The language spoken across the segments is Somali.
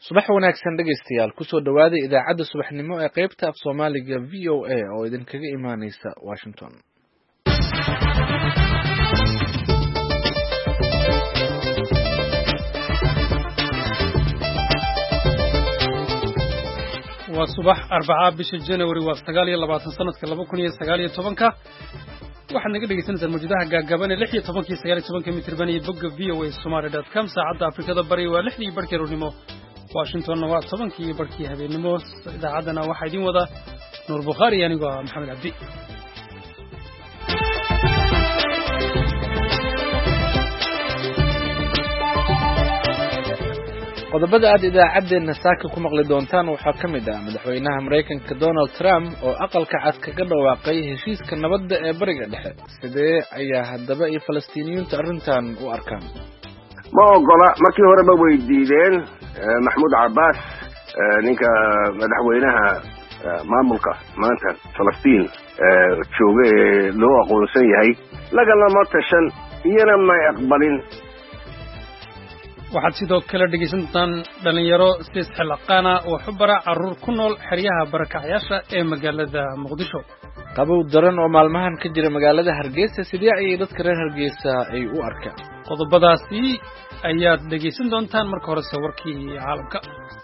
subax wanaagsan dhegaystayaal kusoo dhawaada idaacadda subaxnimo ee qaybta af Soomaaliga VOA oo idinkaga imaaneysa Washington. waa subax Arbacaa bisha January waa 29 sanadka 2019 waxaad naga dhegeysanaysaa mawjadaha gaagaaban ee 16 iyo 19 mitir bani bogga voasomali.com saacadda Afrikada bari waa 6 barkeernimo Washington waa 10 barkii habeenimo idaacadana waxa idin wada Nuur Bukhari anigoo Maxamed Abdi qodobada aad idaacadeena saaka ku maqli doontaan waxaa ka mid ah madaxweynaha Mareykanka Donald Trump oo aqalka cad kaga dhawaaqay heshiiska nabadda ee bariga dhexe sidee ayaa haddaba ay Falastiiniyiintu arrintan u arkaan ma ogola markii hore ba weydiideen Mahmoud Abbas ninka madaxweynaha maamulka maanta Falastiin joogay loo aqoonsan yahay lagama tashan iyana ma aqbalin. waxaad sidoo kale dhegeysan doontaan dhalinyaro si xilqaana oo xubara caruur ku nool xeryaha barakacayaasha ee magaalada Muqdisho. qabow daran oo maalmahan ka jira magaalada Hargeysa sidee ay dadka reer Hargeysa ay u arkaan qodobadaasi ayaad dhegeysan doontaan marka hore warkii caalamka.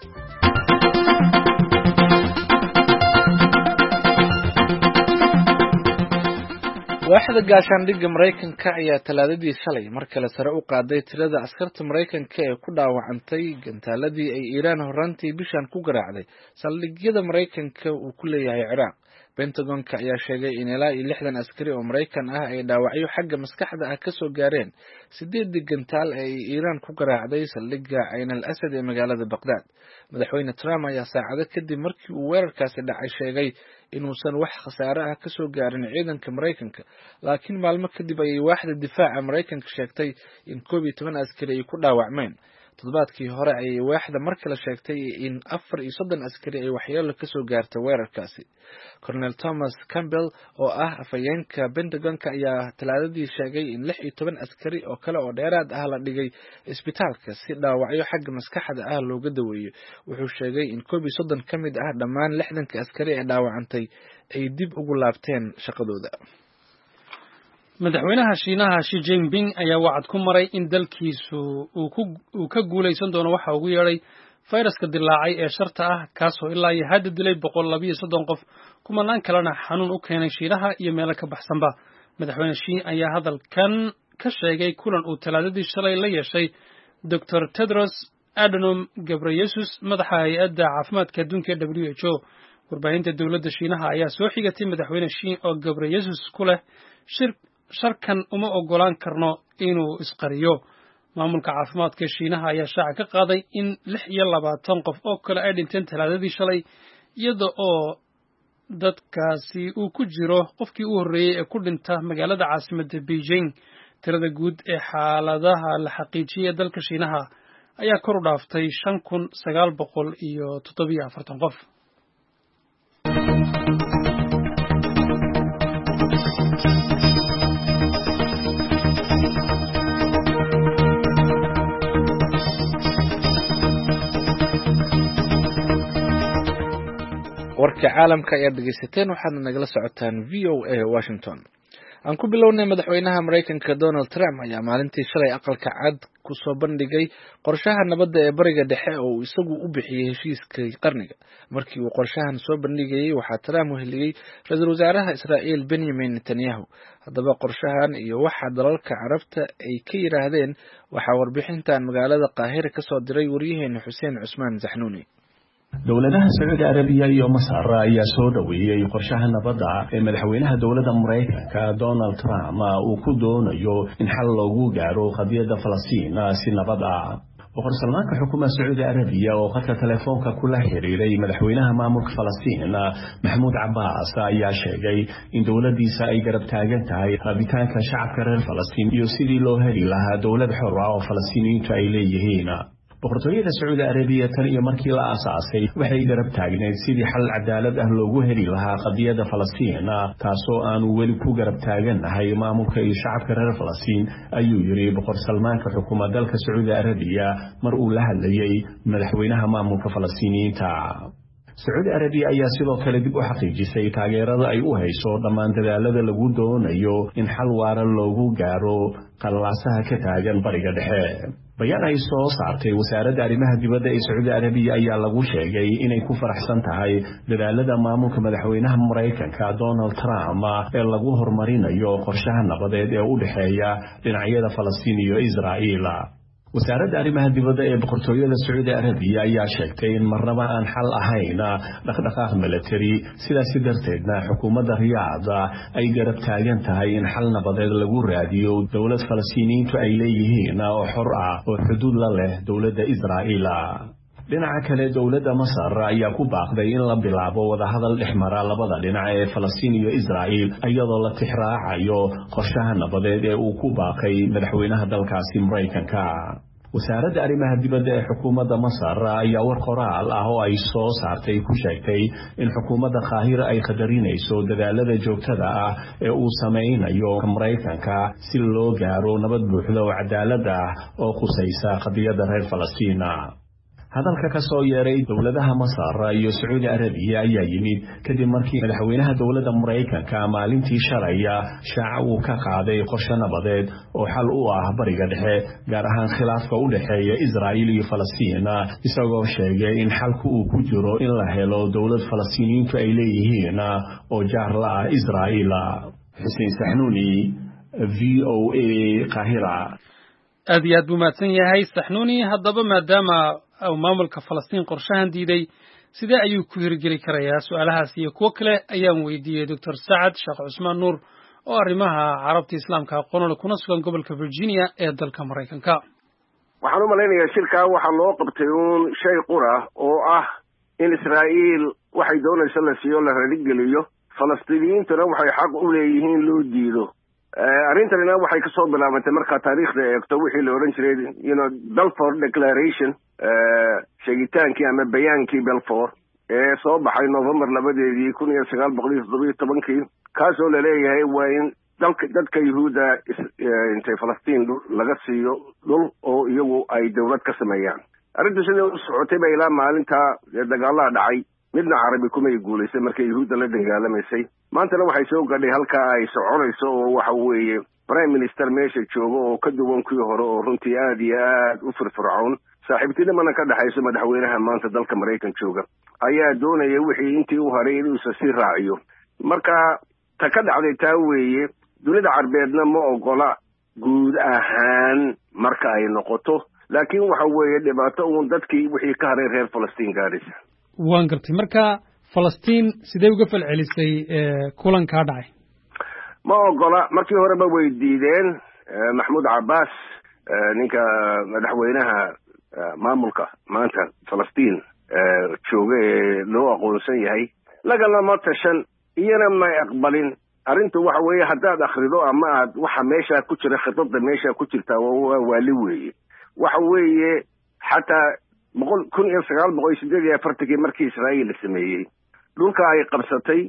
waaxda gaashaandhigga Mareykanka ayaa talaadadii shalay mar kale sare u qaaday tirada askarta Mareykanka ee ku dhaawacantay gantaaladii ay Iiraan horantii bishan ku garaacday saldhigyada Mareykanka uu ku leeyahay Ciraaq. Pentagon-ka ayaa sheegay in ilaa 60 askari oo Mareykan ah ay dhaawacyo xagga maskaxda ah ka soo gaareen 8 gantaal ee Iiraan ku garaacday saldhigga Ain al-Asad ee magaalada Baghdad. Madaxweyne Trump ayaa saacado kadib markii uu weerarkaasi dhacay sheegay inuusan wax khasaare ah ka soo gaarin ciidanka Mareykanka, laakiin maalmo kadib ayay waaxda difaaca Mareykanka sheegtay in 11 askari ay ku dhaawacmeen. toddobaadkii hore ayay waaxda mar kale sheegtay in 34 askari ay waxyeello ka soo gaartay weerarkaasi. Colonel Thomas Campbell oo ah afhayeenka Pentagon-ka ayaa talaadadii sheegay in 16 askari oo kale oo dheeraad ah la dhigay isbitaalka si dhaawacyo xagga maskaxda ah looga daweeyo. Wuxuu sheegay in 30 ka mid ah dhammaan 60 askari ee dhaawacantay ay dib ugu laabteen shaqadooda. madaxweynaha Shiinaha Xi Jinping ayaa wacad ku maray in dalkiisu uu ka guuleysan doono waxa ugu yeeray fayraska dilaacay ee sharta ah kaasoo ilaa iyo hadda dilay 132 qof kumanaan kalena xanuun u keenay Shiinaha iyo meelo ka baxsanba. madaxweyne Xi ayaa hadalkan ka sheegay kulan uu talaadadii shalay la yeeshay Dr. Tedros Adhanom Ghebreyesus madaxa hay'adda caafimaadka adduunka WHO. warbaahinta dowladda Shiinaha ayaa soo xigatay madaxweyne Xi oo Ghebreyesus ku leh sharkan uma ogolaan karno inuu isqariyo. maamulka caafimaadka Shiinaha ayaa shaaca ka qaaday in 26 qof oo kale ay dhinteen talaadadii shalay iyada oo dadkaasi uu ku jiro qofkii u horreeyay ee ku dhinta magaalada caasimadda Beijing. tirada guud ee xaaladaha la xaqiijiyay dalka Shiinaha ayaa kor u dhaaftay 5947 qof. warka caalamka ayaa dhageysateen waxaad nagala socotaan VOA Washington. aan ku bilownay madaxweynaha Mareykanka Donald Trump ayaa maalintii shalay aqalka cad ku soo bandhigay qorshaha nabadda ee bariga dhexe oo uu isagu u bixiyay heshiiska qarniga. markii uu qorshahan soo bandhigay waxaa Trump heliyay ra'iisul wasaaraha Israa'iil Benjamin Netanyahu. haddaba qorshahan iyo waxa dalalka Carabta ay ka yiraahdeen waxa warbixintan magaalada Qaahira ka soo diray wariyaheena Xuseen Cusmaan Zaxnuuni. dowladaha Sacuudi Arabiya iyo Masar ayaa soo dhaweeyay qorshaha nabadda ee madaxweynaha dowladda Mareykanka Donald Trump uu ku doonayo in xal loogu gaaro qadiyadda Falastiin si nabad ah. boqor Salmaanka xukuumadda Sacuudi Arabiya oo khadka telefoonka kula xiriiray madaxweynaha maamulka Falastiin Mahmoud Abbas ayaa sheegay in dowladdiisa ay garab taagan tahay rabitaanka shacabka reer Falastiin iyo sidii loo heli lahaa dowlad xor ah oo Falastiiniyiintu ay leeyihiin. boqortooyada Sacuudi Arabiya tan iyo markii la aasaasay waxay garab taagneed sidii xal cadaalad ah loogu heli lahaa qadiyadda Falastiin taasoo aanu weli ku garab taaganahay maamulka iyo shacabka reer Falastiin ayuu yiri boqor Salmaanka xukuumadda dalka Sacuudi Arabiya mar uu la hadlayay madaxweynaha maamulka Falastiiniyiinta Sacuudi Arabiya ayaa sidoo kale dib u xaqiijisay taageerada ay u hayso dhammaan dadaalada lagu doonayo in xal waara loogu gaaro qalaasaha ka taagan bariga dhexe bayaan ay soo saartay wasaaradda arrimaha dibadda ee Sacuudi Arabiya ayaa lagu sheegay inay ku faraxsan tahay dadaalada maamulka madaxweynaha Mareykanka Donald Trump ee lagu horumarinayo qorshaha nabadeed ee u dhaxeeya dhinacyada Falastiin iyo Israa'iil wasaaradda arrimaha dibadda ee boqortooyada Sacuudi Arabiya ayaa sheegtay in marnaba aan xal ahayn dhaqdhaqaaq military sidaas darteedna xukuumadda Riyaad ay garab taagan tahay in xal nabadeed lagu raadiyo dawlad Falastiiniyiintu ay leeyihiin oo xor ah oo xuduud la leh dawladda Israa'iil dhinaca kale dawladda Masar ayaa ku baaqday in la bilaabo wada hadal dhexmara labada dhinac ee Falastiin iyo Israa'iil iyadoo la tixraacayo qorshaha nabadeed ee uu ku baaqay madaxweynaha dalkaasi Mareykanka wasaaradda arrimaha dibadda ee xukuumadda Masar ayaa war qoraal ah oo ay soo saartay ku sheegtay in xukuumadda Qaahira ay qadarinayso dadaalada joogtada ah ee uu sameeyo Mareykanka si loo gaaro nabad buuxda oo cadaalad ah oo khusaysa qadiyadda reer Falastiin hadalka ka soo yeeray dawladaha Masar iyo Sacuudi Arabiya ayaa yimid kadib markii madaxweynaha dawladda Mareykanka maalintii shalay shaaca uu ka qaaday qorshe nabadeed oo xal u ah bariga dhexe gaar ahaan khilaafka u dhaxeeya Israa'iil iyo Falastiin isagoo sheegay in xalku uu ku jiro in la helo dawlad Falastiiniyiintu ay leeyihiin oo jaar la ah Israa'iil Xuseen Saxnuuni VOA Qaahira aad iyo aad buu mahadsan yahay Saxnuuni haddaba maadaama maamulka Falastiin qorshahan diiday sidee ayuu ku hirgeli karayaa su'aalahaas iyo kuwo kale ayaan weydiiyey Dr. Saad Sheekh Cusmaan Nuur oo arrimaha carabta islaamka aqoon kuna sugan gobolka Virginia ee dalka Mareykanka waxaan u malaynayaa shirka waxa loo qabtay uun shay qura oo ah in Israa'iil waxay doonayso la siiyo la radigeliyo Falastiiniyiintuna waxay xaq u leeyihiin loo diido arrintanina waxay ka soo bilaabantay marka taariikhda eegto wixii la oran jiray Balfour Declaration sheegitaankii ama bayaankii Balfour ee soo baxay November 1917 kaasoo la leeyahay waa in dadka Yuhuudda intay Falastiin laga siiyo dhul oo iyagu ay dawlad ka sameeyaan arrintu sidii u socotay bay ilaa maalinta dagaalada dhacay midna carabi kuma guuleysay markay Yuhuudda la dagaalamaysay maantana waxay soo gadhay halka ay soconayso oo waxa weeye prime minister meesha joogo oo ka duwan kuwii hore oo runtii aad iyo aad u firfircoon saaxiibtinimana ka dhaxayso madaxweynaha maanta dalka Mareykan jooga ayaa doonaya wixii intii u haray inuu sii raaciyo marka ta ka dhacday taa weeye dunida carbeedna ma ogola guud ahaan marka ay noqoto laakiin waxa weeye dhibaato uun dadkii wixii ka haray reer Falastiin gaaraysa waan gartay marka Falastiin sidee uga falcelisay kulanka dhacay ma ogola markii horeba way diideen Mahmoud Abbas ninka madaxweynaha maamulka maanta Falastiin jooga loo aqoonsan yahay lagama tashan iyana ma aqbalin arrintu waxa weeye haddaad akhrido ama aad waxa meesha ku jira khidada meesha ku jirta waa li weeye waxa weeye xataa 1948 markii Israa'iil la sameeyay dhulka ay qabsatay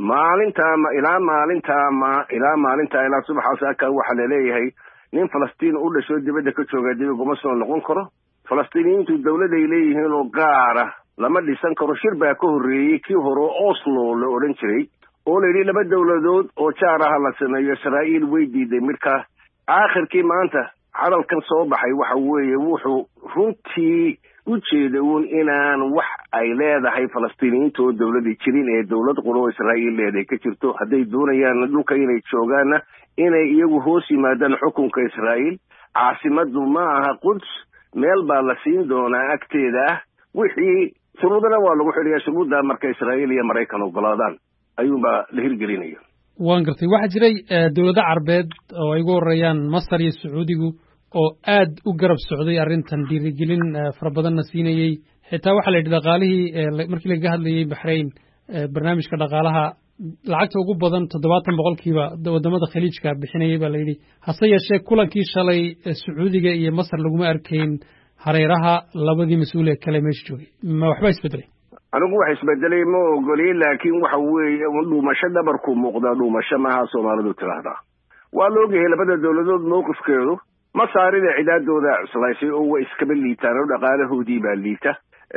ilaa subaxaas ka waxa la leeyahay nin Falastiin u dhasho dibadda ka jooga dib uguma soo noqon karo Falastiiniyiintu dawlad ay leeyihiin oo gaar ah lama dhisan karo shir baa ka horreeyay kii hore Oslo la oran jiray oo la yiri laba dawladood oo jaar ah la sameeyo Israa'iil way diiday marka aakhirkii maanta hadalkan soo baxay waxa weeye wuxuu runtii u jeedoon inaan wax ay leedahay Falastiiniyiintu oo dawladda jirin ee dawlad qolo Israa'iil leedahay ka jirto haday doonayaan dhulka inay joogaan inay iyagu hoos yimaadaan xukunka Israa'iil caasimadu ma aha Quds meel baa la siin doonaa agteeda wixii shuruudana waa lagu xiriyaa shuruudda marka Israa'iil iyo Mareykan ogolaadaan ayuunba la hirgelinaya waan gartay waxa jiray dawladaha carbeed oo ay ugu horeeyaan Masar iyo Sacuudigu oo aad u garab socday arrintan dhiirigelin farabadan siinayay xitaa waxa la yidhi dhaqaalihii markii laga hadlayay Bahrain barnaamijka dhaqaalaha lacagta ugu badan 70% wadamada khaliijka bixinayay baa la yidhi hase yeeshee kulankii shalay Sacuudiga iyo Masar laguma arkayn hareeraha labadii mas-uul ee kale meesha joogay ma waxba isbedelay anigu wax isbedelay ma ogolay laakiin waxa weeye dhuumasho dhabarku muuqda dhuumasho maaha Soomaalidu tiraahdaa waa la ogyahay labada dawladood mowqifkeedu ma saarida cidaadooda cuslaysay oo way iskaba liitaan oo dhaqaalahoodii baa liita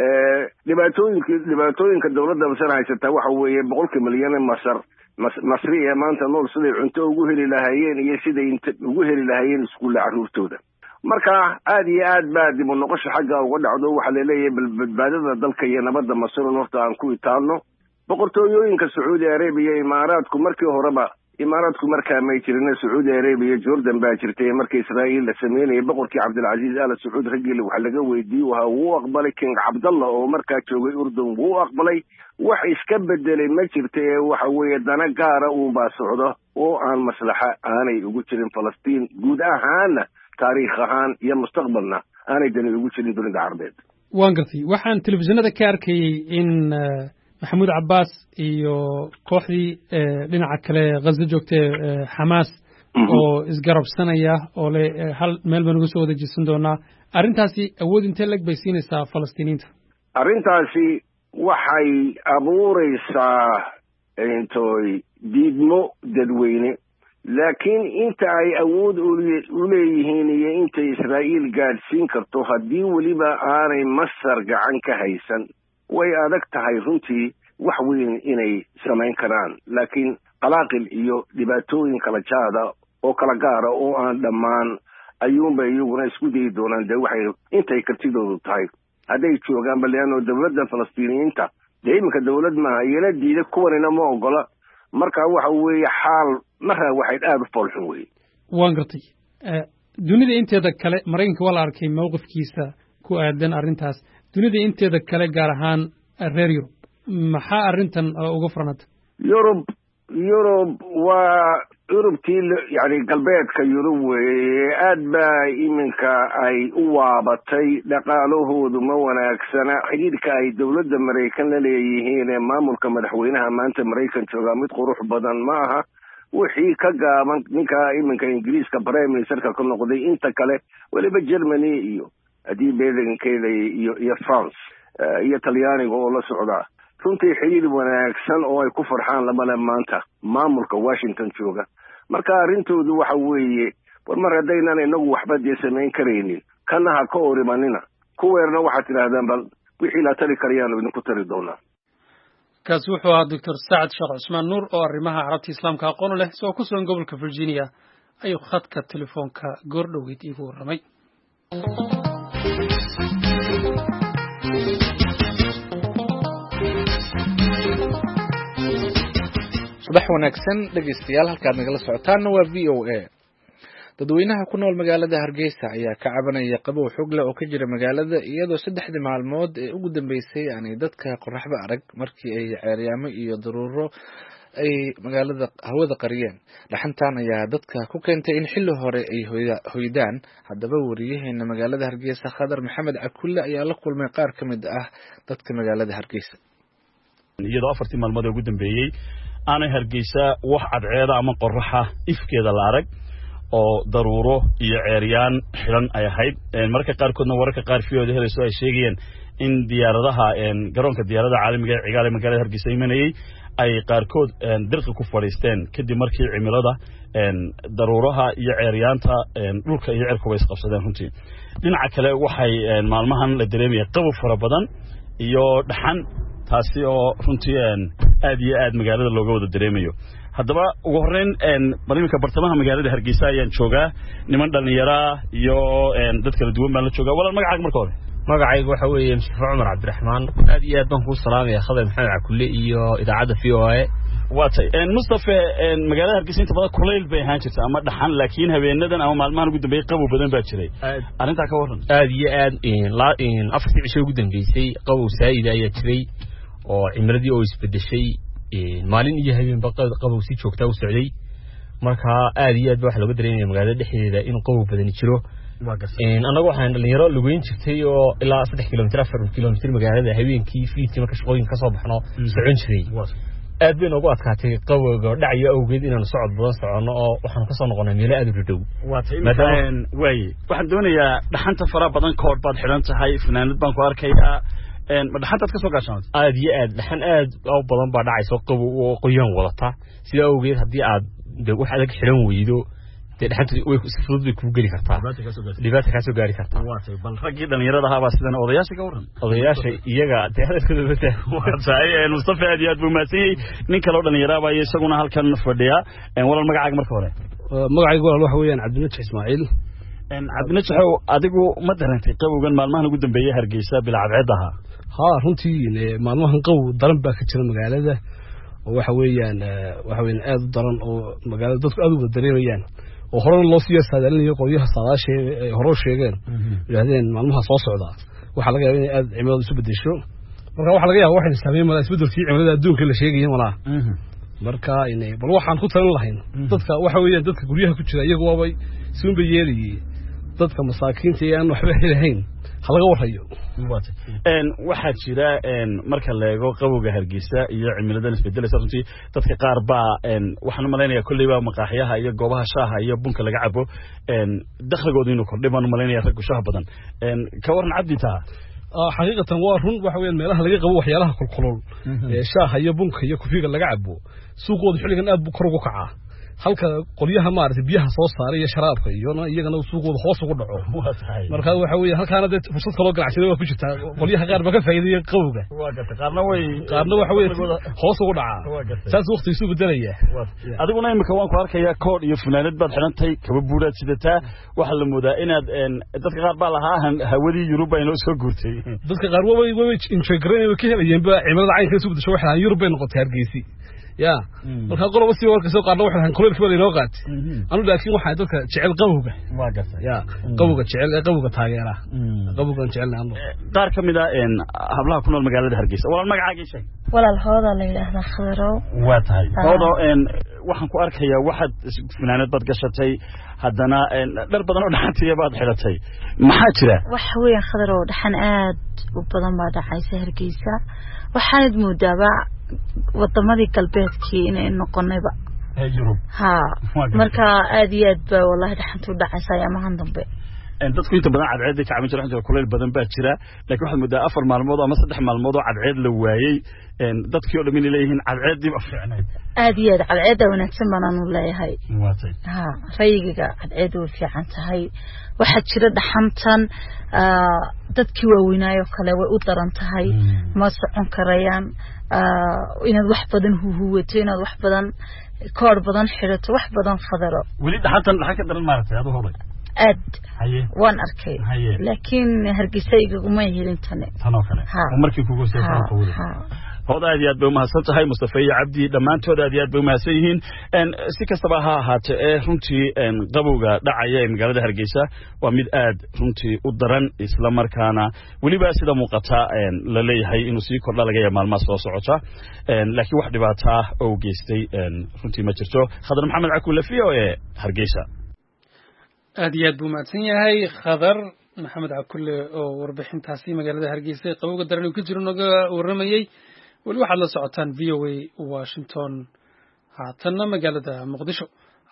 dhibaatooyinka dawladda masar haysata waxa weeye 100 milyan masri ee maanta nool siday cunto ugu heli lahaayeen iyo siday ugu heli lahaayeen iskuulla carruurtooda marka aad iyo aad baa dib u noqosho xagga uga dhacdo waxa la leeyahay badbaadada dalka iyo nabadda masar horta aan ku itaano boqortooyooyinka Saudi Arabia Imaaraadku markii horeba Imaaraadku markaa may jirin Saudi Arabia Jordan baa jirtay markii Israa'iil la sameeyay boqorkii Cabdulaziz Al Saud ragii waxa laga weydiiyay waxa uu aqbalay King Abdullah oo markaa joogay Urdun uu aqbalay wax iska bedelay ma jirtay waxa weeye dana gaara uu baa socdo oo aan maslaxa aanay ugu jirin Falastiin guud ahaan taariikh ahaan iyo mustaqbalna aanay dani ugu jirin dunida Carabeed waan gartay waxaan telefishinada ka arkayay in Maxamuud Cabbaas iyo kooxdii dhinaca kale Gaza joogtay Hamas oo isgarabsanaya oo le hal meel baan uga soo wada jeesan doonaa arrintaasi awood intee lag bay siinaysaa Falastiiniinta arrintaasi waxay abuuraysaa intoy diidmo dadweyne laakiin inta ay awood u leeyihiin iyo inta Israa'iil gaadhsiin karto haddii waliba aanay Masar gacan ka haysan way adag tahay runtii wax weyn inay samayn karaan laakiin qalaaqil iyo dhibaatooyin kala jaada oo kala gaara oo aan dhammaan ayuunba iyaguna isku dayi doonaan dee waxay intay kartidoodu tahay hadday joogaan baleano dawladda Falastiiniyiinta dee iminka dawlad maaha iyana diida kuwanina ma ogola marka waxa weeye xaal marra waxay aad u foolxun weeye waan gartay dunida inteeda kale Mareykanka waa la arkay mowqifkiisa ku aadan arrintaas dunida inteeda kale gaar ahaan reer Yurub maxaa arrintan uga furnata Yurub waa Yurubtii yani galbeedka Yurub weeye aad baa iminka ay u waabatay dhaqaalahoodu ma wanaagsana xiriirka ay dawladda Mareykan la leeyihiin ee maamulka madaxweynaha maanta Mareykan jooga mid qurux badan ma aha wixii ka gaaban ninka iminka Ingiriiska Prime Ministerka ka noqday inta kale waliba Germany iyo hadii beedankeeda iyo France iyo Talyaaniga oo la socda runtii xiriir wanaagsan oo ay ku farxaan labada maanta maamulka Washington jooga marka arintoodu waxa weeye war mar haddaynan inagu waxba samayn kareynin kana ha ka orimanina kuweerna waxa tiraahdaan bal wixii la tari karayaan idinku tari doonaa kaas wuxuu ahaa Dr. Saad Sheekh Cusmaan Nuur oo arrimaha carabta islaamka aqoon leh soo ku sugan gobolka Virginia ayuu khadka telefoonka goordhoweyd iigu warramay subax wanaagsan dhageystayaal halkaad nagala socotaana waa VOA dadweynaha ku nool magaalada Hargeysa ayaa ka cabanaya qabow xog leh oo ka jira magaalada iyadoo 3 maalmood ee ugu dambeysay aanay dadka qorraxba arag markii ay ceeryaamo iyo daruuro ay magaalada hawada qariyeen dhaxantan ayaa dadka ku keentay in xilli hore ay hoydaan haddaba wariyaheena magaalada Hargeysa Khadar Maxamed Akulle ayaa la kulmay qaar ka mid ah dadka magaalada Hargeysa iyadoo 4 maalmood ugu dambeeyay aanay Hargeysa wax cadceeda ama qorraxa ifkeeda la arag oo daruuro iyo ceeryaan xiran ay ahayd marka qaar koodna wararka qaar fiyood helayso ay sheegayeen in diyaaradaha garoonka diyaaradaha caalamiga ee cigaal magaalada Hargeysa imanayay ay qaar kood dirqi ku fadhiisteen kadib markii cimilada daruuraha iyo ceeryaanta dhulka iyo cirka way isqabsadeen runtii dhinaca kale waxay maalmahan la dareemay qabow fara badan iyo dhaxan taasi oo runtii aad iyo aad magaalada looga wada dareemayo haddaba ugu horeyn barnaamijka bartamaha magaalada Hargeysa ayaan joogaa niman dhalinyaro iyo dad kala duwan baan la joogaa walaal magacaaga marka hore magacaygu waxa weeye Mustafa Umar Cabdiraxmaan aad iyo aad baan ku salaamay Khadar Maxamed Akulle iyo idaacada VOA waatay Mustafa magaalada Hargeysa inta badan kuleyl bay ahaan jirtay ama dhaxan laakiin habeenadan ama maalmahan ugu dambeeyay qabow badan baa jiray arrinta ka waran aad iyo aad afartii cisho ugu dambeysay qabow saayid ayaa jiray oo cimradii oo isbedeshay maalin iyo habeenba qabow si joogta u socday marka aad iyo aad waxa laga dareemay magaalada dhexdeeda in qabow badan jiro anagu waxaan dhalinyaro lugeyn jirtay oo ilaa 3 kilomitir 4 kilomitir magaalada habeenkii fiidkii marka shaqooyin ka soo baxno socon jiray aad bay noogu adkaatay qabowga dhacayo awgeed inaan socod badan socono oo waxaan ka soo noqonay meelo aad u dhow waxaan doonayaa dhaxanta fara badan koor baad xidhan tahay fanaanad baan ku arkayaa ma dhaxantaad ka soo gaashaantay aad iyo aad dhaxan aad u badan baa dhacayso qabow oo qoyaan wadata sida awgeed haddii aad wax adag xidhan weydo dhaxanta way si fudud bay ku geli kartaa dhibaato ka soo gaari kartaa bal raggii dhalinyarada ahaa baa sidan odayaasha iyaga hadalkooda wataa Mustafa aad iyo aad buu maasiyay nin kale oo dhalinyaro baa isaguna halkan fadhiya walaal magacaaga marka hore magacaygu waxa weeyaan Cabdinaji Ismaaciil Cabdinaji adigu ma darantay qabowgan maalmahan ugu dambeeyay Hargeysa bilacadceedaha runtii maalmahan qabow daran baa ka jira magaalada oo waxa weeyaan aad u daran oo magaalada dadku aad u dareemayaan oo hore loo sii saadaalinayo qooyaha saadaashay hore sheegeen yiraahdeen maalmaha soo socda waxa laga yaabaa in aad cimiladu isu bedesho marka waxa laga yaabaa waxay sameeyeen isbedelkii cimilada adduunka la sheegayeen walaa marka bal waxaan ku talan lahayn dadka waxa weeyaan dadka guryaha ku jira iyagu waabay suunba yeeliyay dadka masaakiinta aan waxba helayn halaga warayo waxa jira marka la eego qabowga Hargeysa iyo cimilada isbedelaysa runtii dadka qaar baa waxaan maleynayaa kulliba maqaaxiyaha iyo goobaha shaaha iyo bunka laga cabo dakhligooda inuu kordhay baan maleynayaa rag shaah badan ka waran cabdita xaqiiqatan waa run waxa weeyaan meelaha laga qabo waxyaalaha kulkulul shaaha iyo bunka iyo kufiga laga cabo suuqooda xilligan aad buu kor ugu kacaa halka qolyaha maartay biyaha soo saaray iyo sharaabka iyo iyagana suuqooda hoos ugu dhaco marka waxa weeye halkaana dad fursad kale oo ganacsiga waa ku jirta qolyaha qaar ba ka faa'iideeyay qabowga qaarna waxa weeye hoos ugu dhaca saas waqtigiisu bedelaya adiguna imika waan ku arkayaa kood iyo funaanad baad xidhantay kaba buuraad sidataa waxa la moodaa inaad dadka qaar baa lahaa hawadii Yurub ay noo soo guurtay dadka qaar way enjoy gareeyay ka helayeen ba cimilada caynka isu bedesho waxa Yurub ay noqotay Hargeysa marka qolob si warka soo qaadna waxaan kuleelka wali noo qaat anu laakiin waxa dadka jecel qabowga qabowga jecel qabowga taageera qabowgan jecelna qaar kamid ah hablaha ku nool magaalada Hargeysa walaal magacaaga sheeg walaal hooda la yiraahdo Khadrow waa tahay hoodo waxaan ku arkayaa waxaad fanaanad bad gashatay haddana dhar badan oo dhaxantiya baad xiratay maxaa jira wax weyn Khadrow dhaxan aad u badan baa dhacaysa Hargeysa waxaad moodaaba wadamadii galbeedkii inay noqonayba Yurub marka aad iyo aad baa wallahi dhaxantu dhacaysa amahan dambe dadku inta badan cadceed ka caawin jiraan kuleel badan baa jira laakiin waxaad moodaa 4 maalmood ama 3 maalmood oo cadceed la waayay dadkii oo dhan inay leeyihiin cadceedii ba fiicnayd aad iyo aad cadceed wanaagsan baan u leeyahay rayiga cadceed way fiican tahay waxa jira dhaxantan dadkii waaweynaayo kale way u daran tahay ma socon karayaan inaad wax badan huwato inaad wax badan koor badan xirato wax badan khadaro wali dhaxantan dhaxan ka daran maartay adoo hobay aad waan arkay laakiin Hargeysa iguma helin tanoo kale markii kugu soo qowday hooda aad iyo aad bay mahadsan tahay Mustafa iyo Cabdi dhamaantood aad iyo aad bay mahadsan yihiin si kastaba ha ahaatee runtii qabowga dhacaya ee magaalada Hargeysa waa mid aad runtii u daran isla markaana waliba sida muuqata la leeyahay inuu sii kordha laga yahay maalmaha soo socota laakiin wax dhibaato ah oo geystay runtii ma jirto Khadar Maxamed Cakuule ee Hargeysa aad iyo aad buu mahadsan yahay Khadar Maxamed Cakuule oo warbixintaasi magaalada Hargeysa qabowga daran uu ka jiro naga waramayay wali waxaad la socotaan VOA Washington haatanna magaalada Muqdisho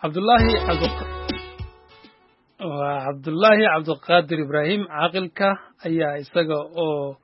Cabdullaahi Cabdiqaadir Ibraahim caaqilka ayaa isaga oo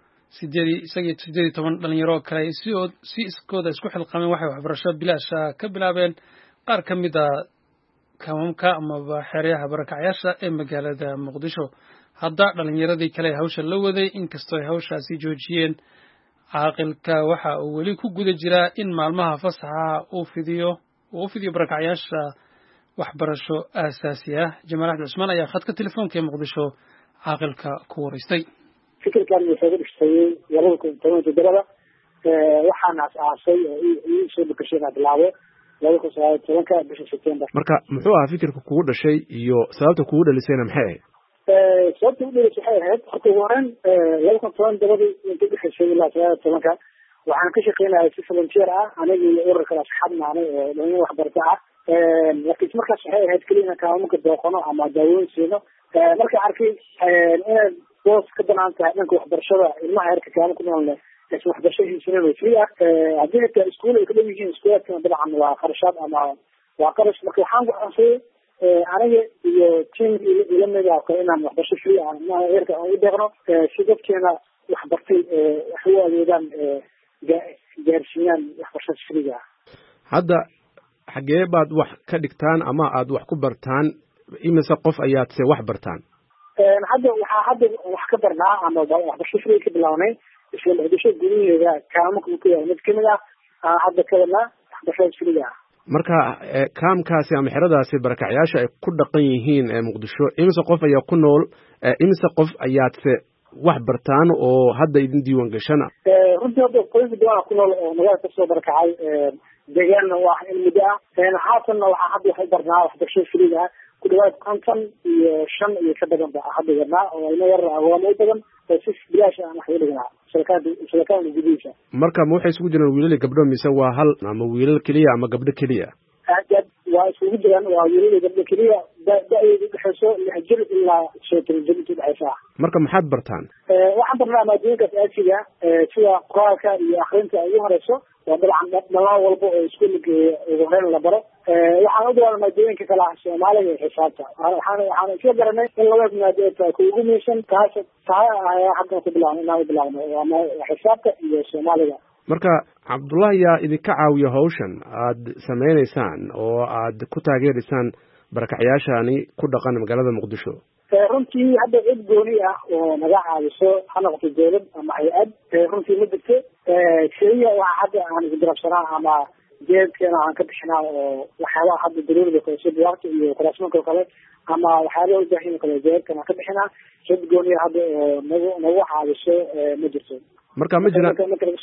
18 dhalinyaro kale si iskooda isku xilqameen waxay waxbarasho bilaash ka bilaabeen qaar ka mid ah kaamamka ama xeryaha barakacayaasha ee magaalada Muqdisho hadda dhalinyaradii kale hawsha la waday inkastoo ay hawshaasi joojiyeen caaqilka waxa uu weli ku guda jiraa in maalmaha fasaxa uu fidiyo barakacayaasha waxbarasho aasaasi ah Jamaal Axmed Cusmaan ayaa khadka telefoonka ee Muqdisho caaqilka ku wareystay fikirkan wuxuu ku dhashay 2017 waxaan asaasay soo bukashada bilaabo 2017 bisha September marka muxuu ahaa fikirka kugu dhashay iyo sababta kugu dhalisayna maxay sababta ugu dhalisay waxay ahayd horta waran 2017 inta bixisay ilaa 2017 waxaan ka shaqeynayay si volunteer ah aniga iyo ururka asxaabna aniga waxbarta ah laakiin markaas waxay ahayd kaliya kaamka dooqono ama daaweyn siino marka arkay inay boos ka banaan tahay dhanka waxbarashada ilmaha yarka kaamka ku nool aysan waxbarasho haysanin oo free ah haddii xitaa iskuul ay ka dhow yihiin iskuulaadkana dabcan waa qarashaad ama waa qarash marka waxaan go'aansaday aniga iyo team ila mid ah inaan waxbarasho free ah eerka aan u deeqno si dadkeena waxbartay wax u adeegaan gaarsiiyaan waxbarashada free ah. hadda xagee baad wax ka dhigtaan ama aad wax ku bartaan imise qof ayaad se wax bartaan hadda wax ka barnaa ama waxbarasho free ka bilawnay isla muqdisho gudaheeda kaamka ku yahay mid kamid ah hadda ka wadnaa waxbarashada free ah. marka kaamkaasi ama xeradaasi barakacyaasha ay ku dhaqan yihiin muqdisho imise qof ayaa ku nool imise qof ayaadse wax bartaan oo hadda idin diiwaan gashana runtii hadda qoyska badan ku nool oo magaalada kasoo barakacay deegaanna waa in muddo ah haatanna waxaa hadda wax u barnaa waxbarashada free ah ku dhawaad 55 iyo ka badan ba hadda wadnaa oo ilmo yar awaamo u badan oo si bilaash ah wax u dhignaa shirkada gudihiisa. marka ma waxay isugu jiraan wiilal iyo gabdho mise waa hal ama wiilal keliya ama gabdho keliya waa isugu jiraan waa wiilal iyo gabdho keliya da-deedu dhexeyso 6 jir ilaa 17 jir intuu dhexeysa. marka maxaad bartaan waxaan barnaa maadooyinkaas aasiga sida qoraalka iyo akrinta ay ugu horeyso waa dabcan dhallaan walba oo iskuulka ugu horeyn la baro waxaan u bilaabnay maadooyinka kale ah soomaaliga iyo xisaabta waxaan isla garanay in labadaas maado ay ku ugu muhiimsan tahay ayaa hadda ku bilaabnay inaan u bilaabno waa xisaabta iyo soomaaliga. marka cabdullahi yaa idinka caawiya hawshan aad sameynaysaan oo aad ku taageeraysaan barakacyaashani ku dhaqan magaalada muqdisho runtii hadda cid gooni ah oo naga caawiso ha noqoto dawlad ama hay-ad runtii ma jirto keliya waxa hadda aan isdarabsanaa ama jeedkeena aan ka bixinaa oo waxyaabaha hadda daruurida kale sida buwaagta iyo kuraasmanka kale ama waxyaabaha u baahan kale jeedkeena aan ka bixinaa cid gooni hadda oo nagu caawiso ma jirto. marka ma jiraan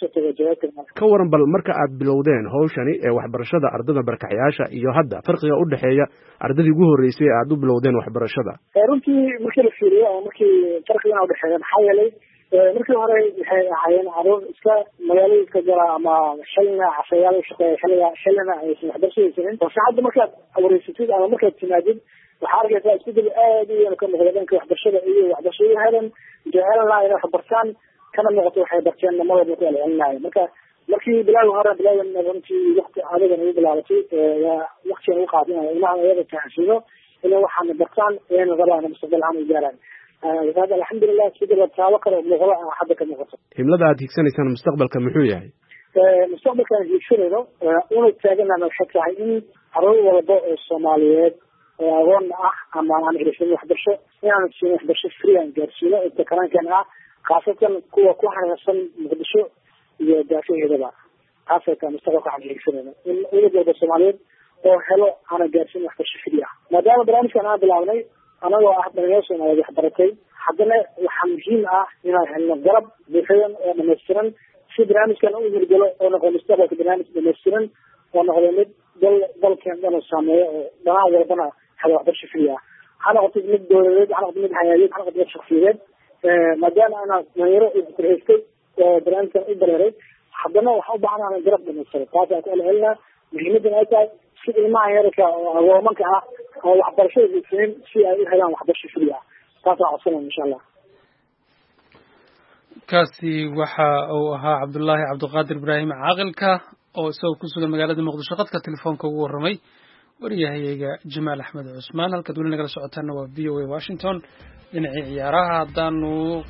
ka waran bal marka aad bilowdeen hawshani ee waxbarashada ardada barakacyaasha iyo hadda farqiga u dhexeeya ardadii ugu horreysay aad u bilowdeen waxbarashada runtii markii la fiiriyo oo markii farqiga u dhexeeya maxaa yeelay markii hore waxay ahaayeen caruur iska magaalada iska jara ama xilna cashayaal u shaqeeya xilna aysan waxbarasho haysanin balse hadda markaad wareysatid ama markaad timaadid waxaa arkaysaa isbedel aad u weyn ka muuqda dhanka waxbarashada iyo waxbarashada helan jecelan laha inay waxbartaan kana muuqato waxay barteen namadooda ku celcelinaayo markii bilaawi hore runtii wakti adigan ugu bilaabatay waktigan ugu qaatay inaan ilmaha iyaga fahansiino inay waxaana bartaan ayna rabaan mustaqbal ahaan u gaaraan hada alxamdulilah sidii taabo kale muuqdo hadda ka muuqato. himlada aad higsanaysaan mustaqbalka muxuu yahay mustaqbalkaan hiigsanayno una taaganana waxay tahay in caruur walba oo soomaaliyeed oo agoon ah ama aan heleysanin waxbarasho inaan siino waxbarasho free aan gaarsiino inta karaankan ah khaasatan kuwa ku hareersan muqdisho iyo daafaheedaba taasayta mustaqbalka waxaan hiigsanayno in ulad walba soomaaliyeed oo helo ana gaarsiin waxbarasho free ah maadaama barnaamijkan aan bilaabnay anagoo ah dhalinyaro soomaaliyeed waxbaratay haddana waxaa muhiim ah inaan helno garab buuxadan oo dhamaystiran si barnaamijkan u hirgalo oo noqdo mustaqbalka barnaamij dhamaystiran oo noqdo mid dalkeen dhan oo saameeyo oo dhanaan walbana helo waxbarasho free ah ha noqoto mid dowladeed ha noqoto mid hay-adeed ha noqoto mid shaksiyadeed maadaama anaa dhalinyaro korhaystay oo barnaamijkan u dareeray haddana waxaan u baahan ana garab dhamaystiran taas aan ku celcelinaa muhiimadan ay tahay si ilmaha yarka oo agoomanka ah oo waxbarashada haysanin si ay u helaan waxbarasho free ah taasaan codsanaya insha allah. kaasi waxa uu ahaa cabdullaahi cabdiqaadir ibraahim caaqilka oo isagoo ku sugan magaalada muqdisho khadka telefoonka ugu warramay waryahayaga jamaal axmed cusmaan halkaad weli nagala socotaana waa v o a washington dhinacii ciyaaraha haddaanu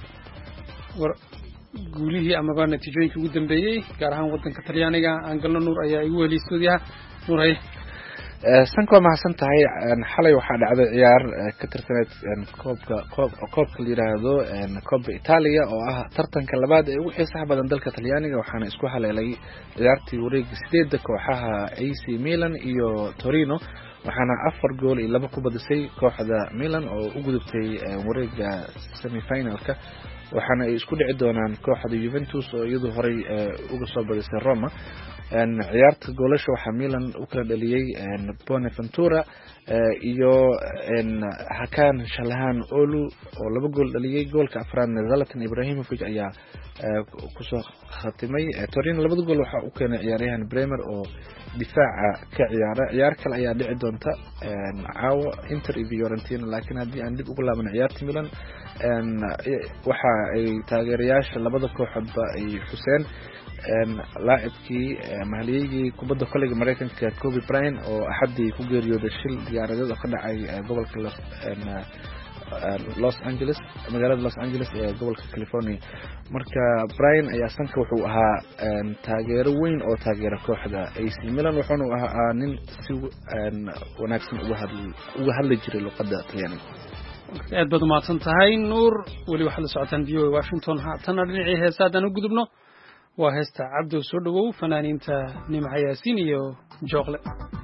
guulihii amaba natiijooyinkii ugu dambeeyey gaar ahaan waddanka talyaaniga aan galno nuur ayaa igu weliyay stuudiyaha nuur haye sanka waa mahadsan tahay xalay waxaa dhacday ciyaar ka tirsaneyd koobka la yidhaahdo koobka Italia oo ah tartanka labaad ee ugu xiisaha badan dalka Talyaaniga waxaana isku haleelay ciyaartii wareegga 8 kooxaha AC Milan iyo Torino waxaana 4 gool iyo 2 ku badisay kooxda Milan oo u gudubtay wareegga semi-finalka waxaana ay isku dhici doonaan kooxda Juventus oo iyadu horay uga soo badisay Roma ciyaarta goolasha waxaa Milan u kala dhaliyay Bonaventura iyo Hakan Shalahan Olu oo 2 gool dhaliyay goolka afraad Zlatan Ibrahimovic ayaa kusoo khatimay Torino 2 gool waxa uu keenay ciyaaryahan Bremer oo difaaca ka ciyaar kale ayaa dhici doonta caawa Inter iyo Fiorentina laakiin haddii aan dib ugu laabano ciyaarta Milan waxa ay taageerayaasha labada kooxoodba ay xuseen laacibkii mahaliyigii kubadda koleyga Mareykanka Kobe Bryant oo axadii ku geeriyooday shil diyaaradeed oo ka dhacay gobolka Los Angeles magaalada Los Angeles ee gobolka California marka Bryant ayaa sanka wuxuu ahaa taageero weyn oo taageera kooxda AC Milan wuxuuna ahaa nin si wanaagsan uga hadli jiray luqadda Talyaaniga aad baad u mahadsan tahay Nuur weli waxaad la socotaan VOA Washington haatan dhinacii heesaadan u gudubno waa heesta Cabdo soo dhawow fanaaniinta Nimca Yaasiin iyo Jooqle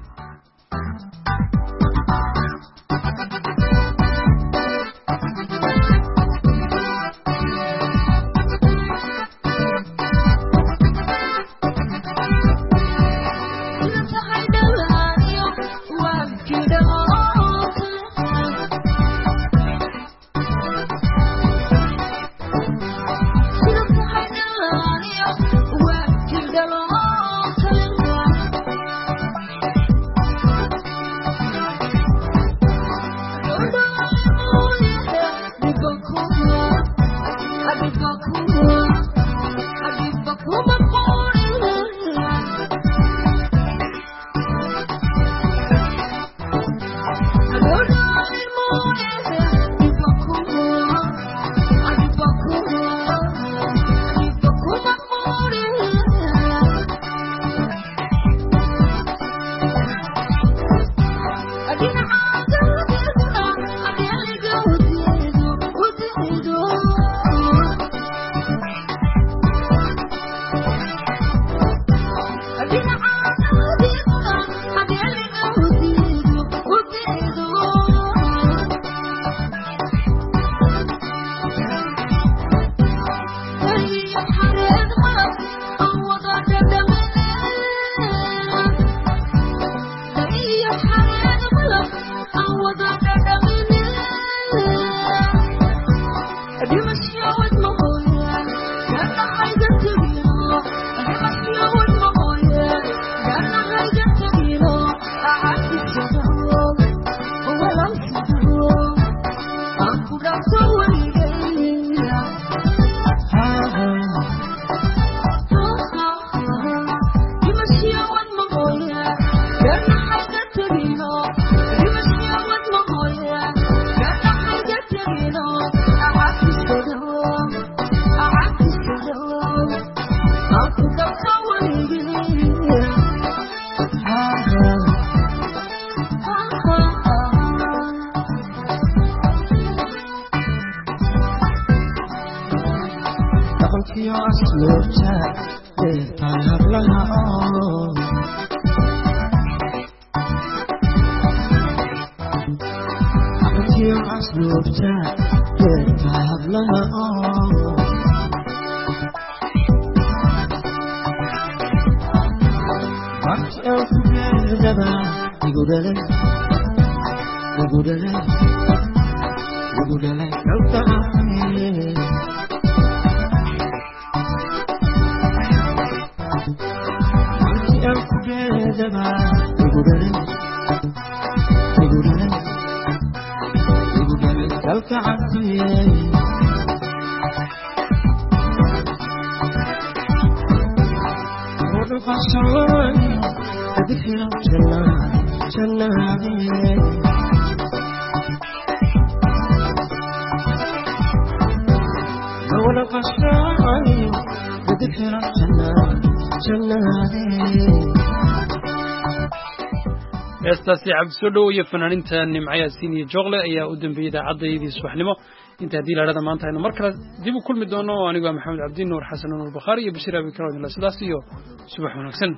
heestaasi cabdi soo dhawow iyo fanaaniinta Nimca Yaasiin iyo Jooqle ayaa u dambeeyay idaacaddeedii subaxnimo inta haddii laadhada maanta aynu mar kale dib u kulmi doono anigu waa Maxamed Cabdi Nuur Xasan Nuur Bakhaari iyo Bashiir Abi Karood la sidaas iyo subax wanaagsan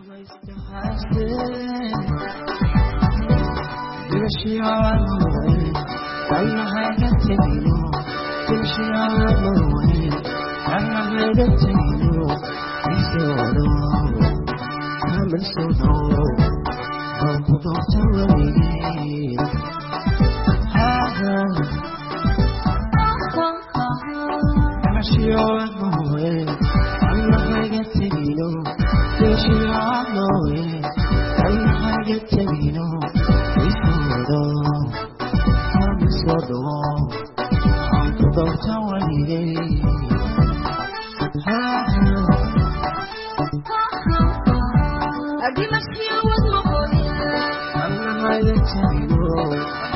I'm jabino